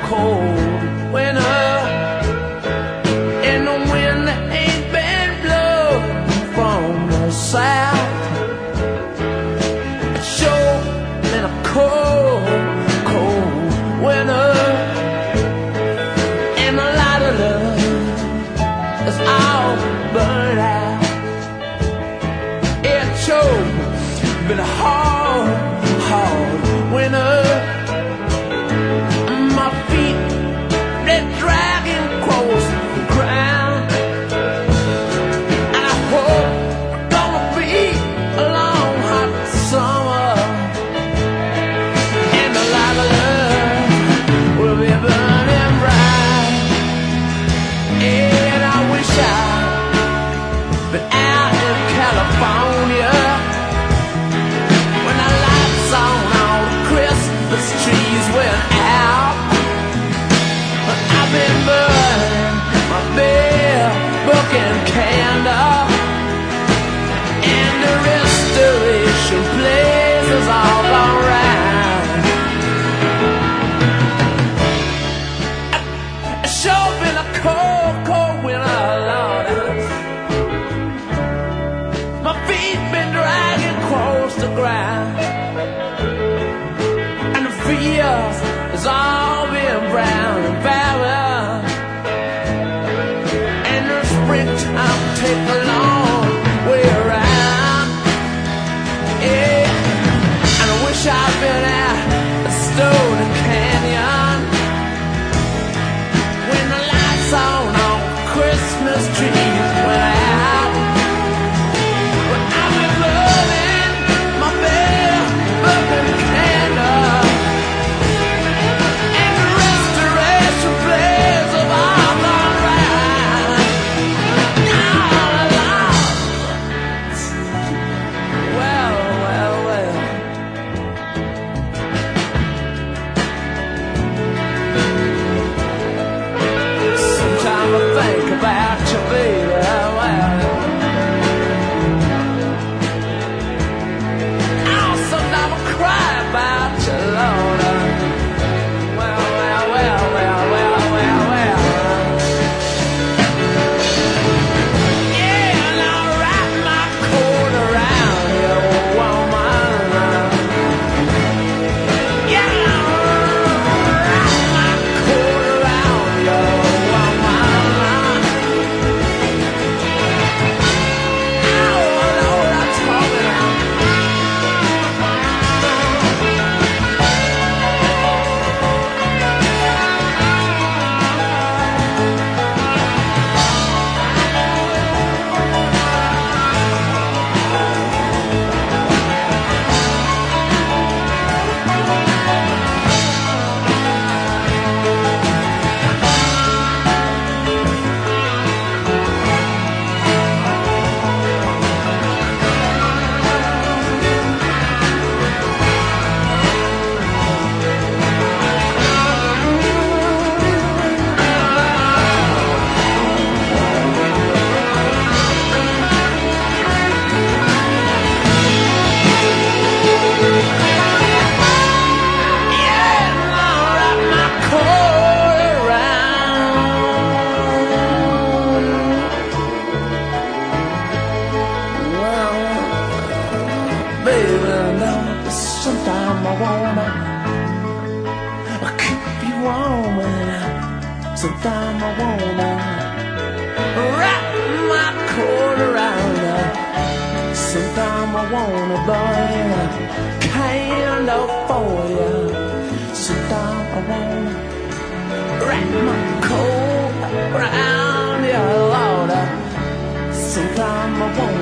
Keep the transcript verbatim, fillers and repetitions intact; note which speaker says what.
Speaker 1: cold winter, and the wind that ain't been blowing from the south. It's sure been a cold, cold winter, and a lot of love is all burned out. It's sure been a hard, hard winter. My feet, they're dragging across the ground, and I hope it's gonna be a long, hot summer, and a lot of love will be burning bright. And I wish I'd been out in California when the lights on all the Christmas trees went out. But I've been burning my bell book and candle, and the restoration place is all around. It's sure been a cold, cold winter, Lord. My feet been dragging across the ground, and the fields has all been brown and barren, and the springtime take a long way around. Yeah, and I wish I'd been at the Stone Canyon when the lights on all Christmas trees went out. But I've been burning my bell burning candle, and the restoration plays of all gone round. All along. Well, well, well. Sometimes I think about you, baby. Well, oh, sometimes I cry about you, Lord. Well, well, well, well, well, well, well. Yeah, and I'll wrap my coat around you, woman. Yeah, I'll wrap my coat around you, woman. Oh, I know what I'm talking about. Yeah, and I'll wrap my coat around. Well, baby, now sometime I wanna keep you warm, and sometime I wanna wrap my coat around you. Sometime I wanna burn a candle for you. Sometime I wanna wrap my coat around you, Lord. Sometime I wanna